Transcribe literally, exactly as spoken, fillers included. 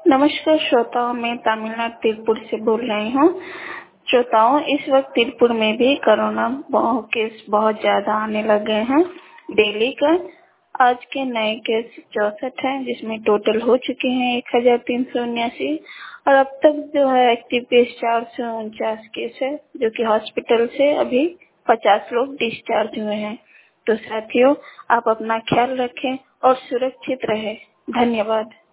नमस्कार श्रोताओं, मैं तमिलनाडु तिरुपुर से बोल रही हूँ। श्रोताओं, इस वक्त तिरुपुर में भी कोरोना केस बहुत ज्यादा आने लगे हैं। डेली का आज के नए केस चौसठ है, जिसमें टोटल हो चुके हैं एक हजार तीन सौ उन्यासी और अब तक जो है एक्टिव केस चार सौ उनचास केस है, जो कि हॉस्पिटल से अभी पचास लोग डिस्चार्ज हुए हैं। तो साथियों, आप अपना ख्याल रखें और सुरक्षित रहें। धन्यवाद।